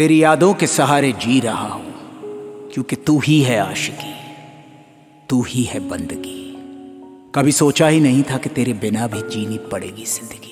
तेरी यादों के सहारे जी रहा हूं, क्योंकि तू ही है आशिकी, तू ही है बंदगी। कभी सोचा ही नहीं था कि तेरे बिना भी जीनी पड़ेगी जिंदगी।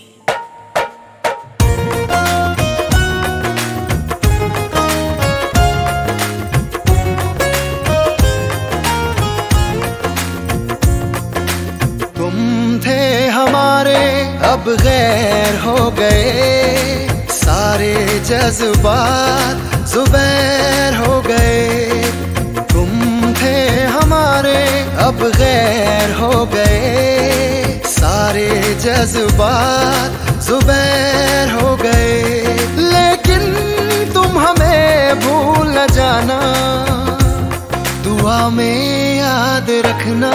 तुम थे हमारे अब गैर हो गए, सारे जज्बात ज़ुबैर हो गए। तुम थे हमारे अब गैर हो गए, सारे जज्बात ज़ुबैर हो गए। लेकिन तुम हमें भूल न जाना, दुआ में याद रखना,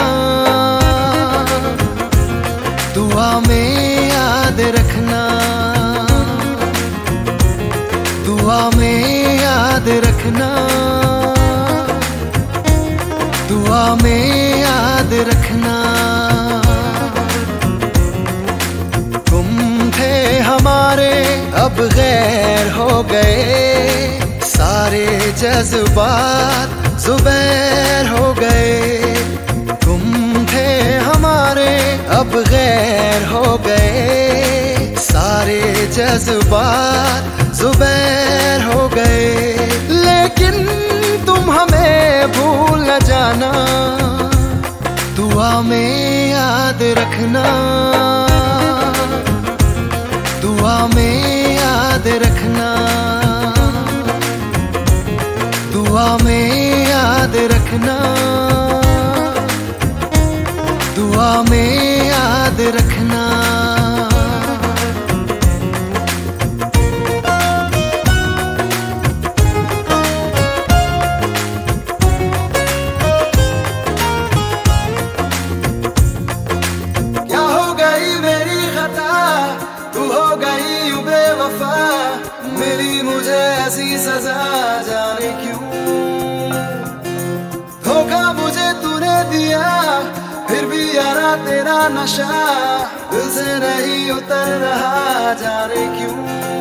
दुआ में याद रखना, दुआ में याद रखना, दुआ में याद रखना। तुम थे हमारे अब गैर हो गए, सारे जज्बात ज़ुबैर हो गए। तुम थे हमारे अब गैर हो गए, सारे जज्बात ज़ुबैर हो गए। लेकिन तुम हमें भूल न जाना, दुआ में याद रखना, दुआ में याद रखना, दुआ में याद रखना, दुआ में याद रखना। क्या हो गई मेरी खता, तू हो गई यूं बेवफा, मिली मुझे ऐसी सजा जाने क्यों। धोखा मुझे तूने दिया, फिर भी यारा तेरा नशा दिल से नहीं उतर रहा जाने क्यों।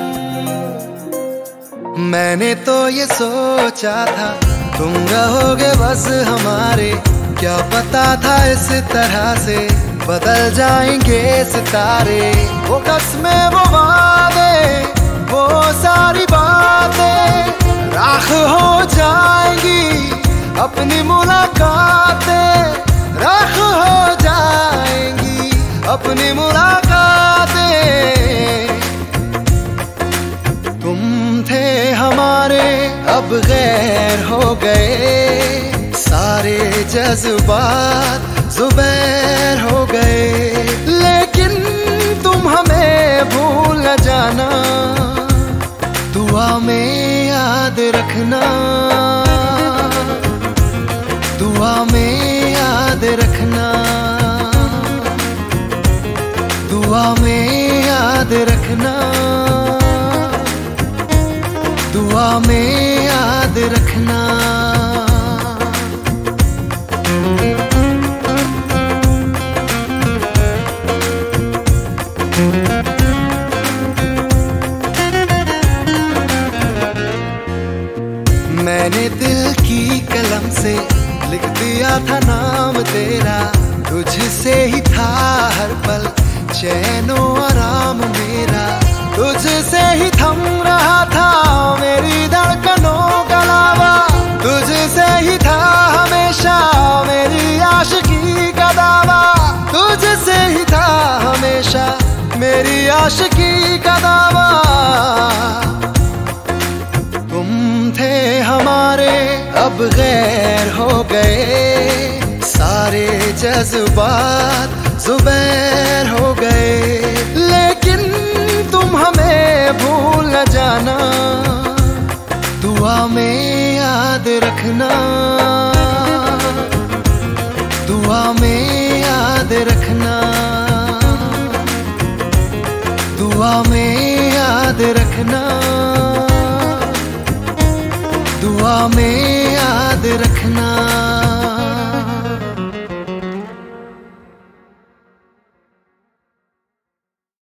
मैंने तो ये सोचा था तुम रहोगे बस हमारे, क्या पता था इस तरह से बदल जाएंगे सितारे। वो कसमें वो वादे वो सारी बातें राख हो जाएंगी, अपनी मुलाकातें राख हो जाएंगी, अपनी मुलाकातें। तुम थे हमारे अब गैर हो गए, सारे जज्बात ज़ुबैर हो गए। लेकिन तुम हमें भूल न जाना, दुआ में याद रखना, दुआ में याद रखना, दुआ में याद रखना, दुआ में याद रखना। मैंने दिल की कलम से लिख दिया था नाम तेरा, तुझसे ही था हर पल चैनो आराम मेरा। तुझसे ही थम रहा था मेरी धड़कनों का लावा, तुझसे ही था हमेशा मेरी आशिकी का दावा, तुझसे ही था हमेशा मेरी आशिकी का दावा। तुम थे हमारे अब गैर हो गए, सारे जज्बात ज़ुबैर हो गए। लेकिन तुम हमें भूल न जाना, दुआ में याद रखना, दुआ में याद रखना, दुआ में याद रखना, दुआ में याद रखना।